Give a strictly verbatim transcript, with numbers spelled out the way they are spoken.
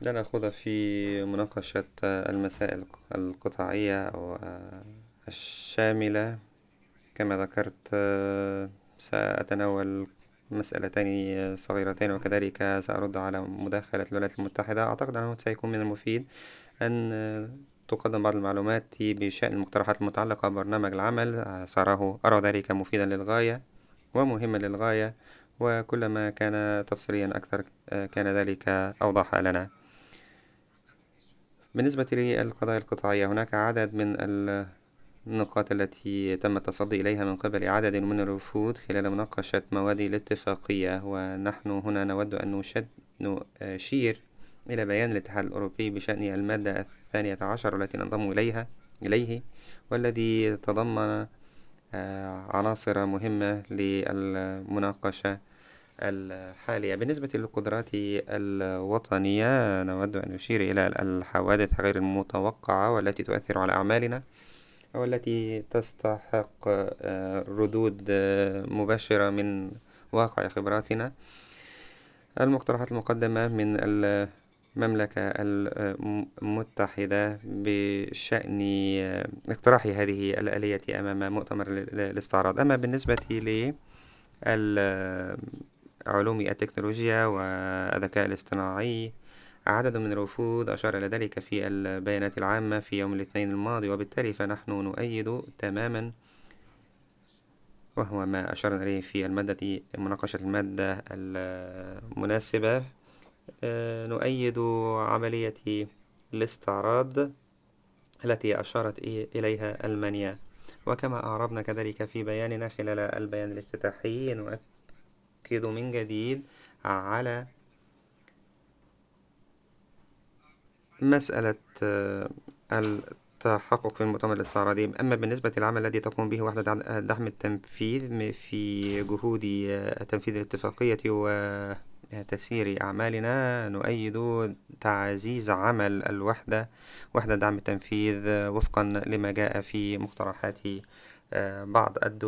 لن أخوض في مناقشة المسائل القطاعية أو الشاملة. كما ذكرت، سأتناول مسألتين صغيرتين، وكذلك سأرد على مداخلة الولايات المتحدة. أعتقد أنه سيكون من المفيد أن تقدم بعض المعلومات بشأن المقترحات المتعلقة ببرنامج العمل. سأراه أرى ذلك مفيدا للغاية ومهما للغاية، وكلما كان تفصيليا أكثر كان ذلك أوضح لنا. بالنسبة للقضايا القطاعية، هناك عدد من النقاط التي تم التصدي إليها من قبل عدد من الوفود خلال مناقشة مواد الاتفاقية، ونحن هنا نود أن نشد نشير إلى بيان الاتحاد الأوروبي بشأن المادة الثانية عشر التي ننضم إليها إليه، والذي تضمن عناصر مهمة للمناقشة الحالية. بالنسبة للقدرات الوطنية، نود أن نشير إلى الحوادث غير المتوقعة والتي تؤثر على أعمالنا، والتي تستحق ردود مباشرة من واقع خبراتنا. المقترحات المقدمة من المملكة المتحدة بشأن اقتراح هذه الآلية أمام مؤتمر الاستعراض. أما بالنسبة لي علوم التكنولوجيا والذكاء الاصطناعي، عدد من الوفود أشار إلى ذلك في البيانات العامة في يوم الاثنين الماضي، وبالتالي فنحن نؤيد تماما، وهو ما أشرنا إليه في المادة مناقشة المادة المناسبة. نؤيد عملية الاستعراض التي أشارت إليها ألمانيا. وكما أعربنا كذلك في بياننا خلال البيان الافتتاحي، نؤكد من جديد على مسألة التحقق في المؤتمر الاستعراضي. أما بالنسبة للعمل الذي تقوم به وحدة دعم التنفيذ في جهود تنفيذ الاتفاقية وتسيير أعمالنا، نؤيد تعزيز عمل الوحدة وحدة دعم التنفيذ وفقا لما جاء في مقترحات بعض الدول.